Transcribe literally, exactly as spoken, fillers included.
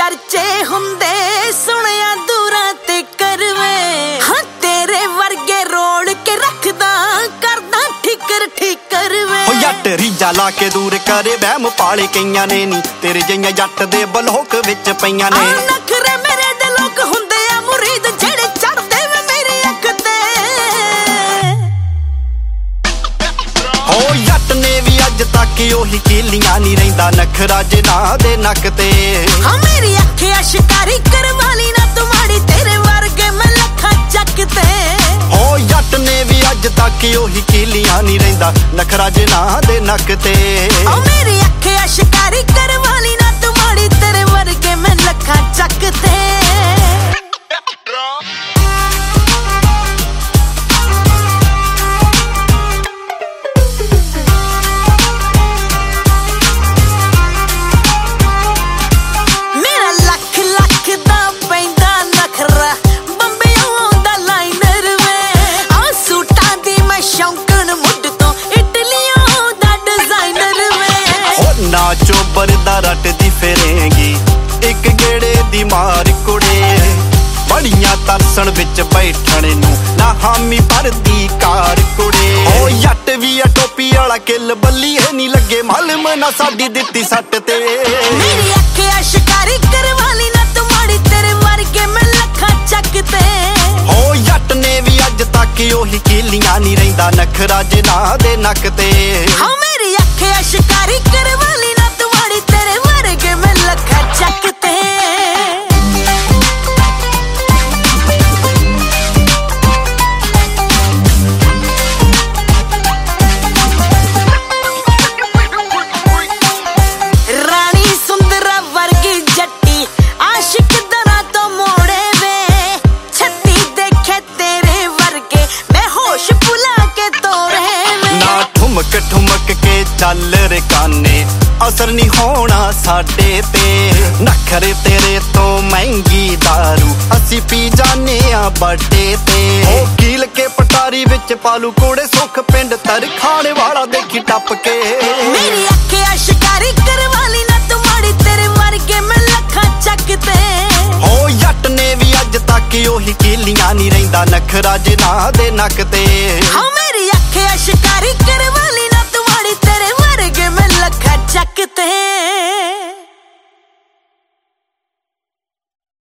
चर्चे हुंदे सुनिया दूरां ते करवे हाँ तेरे वर्गे रोड़ के रखदा करदा ठिकर ठिकर वे हो जट रीजा ला के दूर करे वहम पाले कईयां ने नी तेरे जिहियां जट दे बलोक विच पईयां ने नखरे मेरे दे लोक हुंदे आ मुरीद जेड़े चढ़दे वे मेरी अख ते हो जट ने भी अज तक ओही कीलियां नी रहिंदा नखरा जिना दे नक ते हाँ मेरी अखे शिकारी करवाली ना तुम्हारी तेरे वर्गे मैं लखा चकते हो जट ने भी अज तक ओही कीलियां नी रहिंदा नखरा जिना दे नक ते ओ मेरी अखे शिकारी करवाली ना तुम्हारी तेरे वर्गे मैं लखा चकते चोबर दा रट दी फिरेंगी एक गेड़े दी मार कुड़े बड़ियां तरसण विच बैठण नू ना हामी भरदी कार कुड़े ओ जट भी आ टोपी वाला किल बल्ली है नी लगे मालम ना साडी दित्ती सट ते मेरी अखे शिकारी करवाली ना तुम्हारी तेरे वर्गे मैं लखा चकते ओ जट ने भी अज तक ओही कीलियां नी रहिंदा नखरा जिना दे नक ते हाँ मेरी अखे शिकारी करवाली ना तुम्हारी तेरे वर्गे मैं लखा चकते रानी सुंदरा वर्गी जट्टी आशिक दरा तो मोड़े वे छत्ती देखे तेरे वर्गे मैं होश भुला के तोड़े वे ना ठुमक ठुमक के चल रे काने असर नहीं होना साडे ते नखरे तेरे तो महंगी दारू असी पी जाने आ बड़े ते ओ कील के पटारी विच पालू कोड़े सुख पिंड तर खाने वाला देखी टप के मेरी अखे शिकारी करवाली ना तुम्हारी तेरे वर्गे मैं लखा चकते ओ जट ने भी अज तक ओही कीलियां नी रहिंदा नखरा जिना दे नक ते हाँ